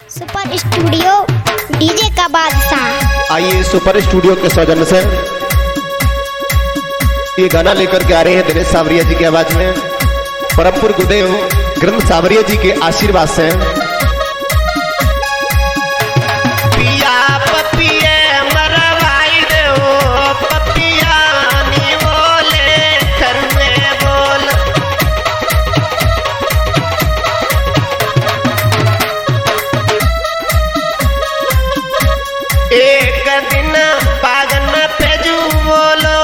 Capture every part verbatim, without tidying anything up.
Super studio DJ का बादशाह। आइए सुपर स्टूडियो के सौजन्य से ये गाना लेकर के आ रहे हैं दिनेश सावरिया जी की आवाज में। परमपुर गुरुदेव ग्रंथ सावरिया जी के आशीर्वाद से एक दिन पागन पेजू बोलो,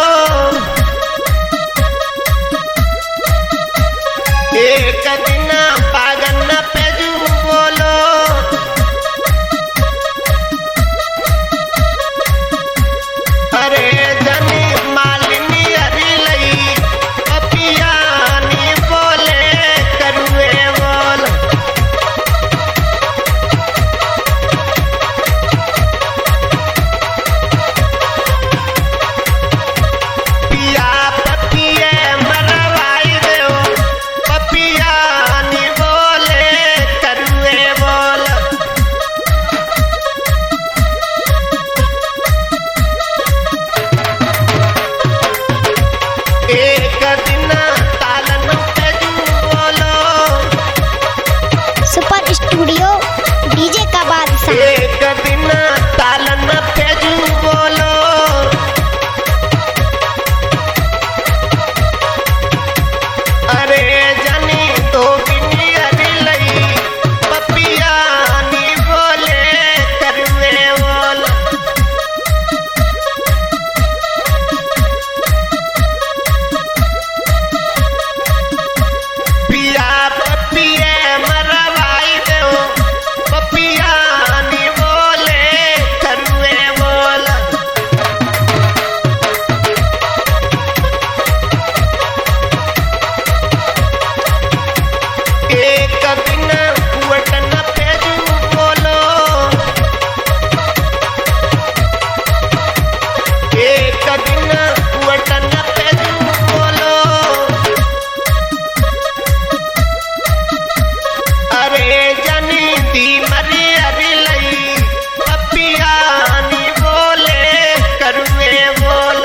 एक दिन पागन पेजू बोलो, अरे जनी मालिनी हरी लई पपियानी बोले करुए बोल। सुपर स्टूडियो डीजे का बादशाह। एक दिन तालन पेजू बोलो, अरे जानी तो बिनी हरी लई पपियानी बोले करुए बोल। पिया पपिए मरवाई दो पपियानी बोले करुए बोल। एक दिन वटन पेजू बोलो, एक दिन वटन पेजू बोलो, अरे जनी दी मरी हरी लई पपियानी बोले करुए बोल।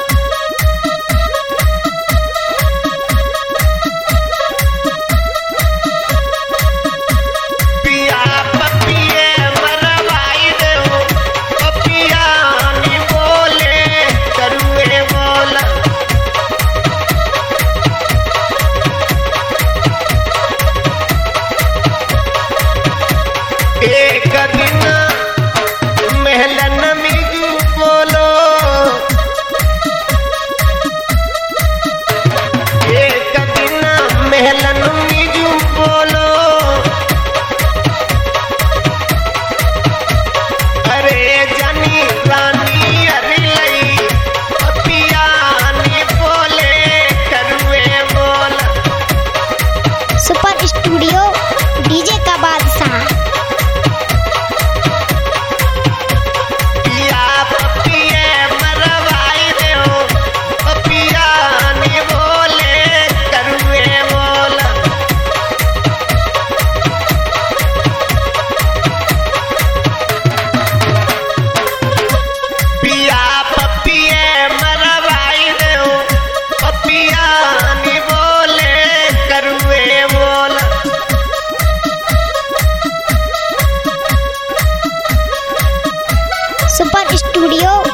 पिया पपिए मरवाई दो पपियानी बोले करुए बोल। एक दिन महलन मिजू बोलो, एक दिन महलन मिजू बोलो, अरे जानी रानी हरी लई पपियानी बोले करुए बोल। सुपर स्टूडियो डीजे का बादशाह। पिया पपिए मरवाई दो पपियानी बोले करुए बोल। पिया पपिए मरवाई दो पपियानी बोले करुए बोल। Super studio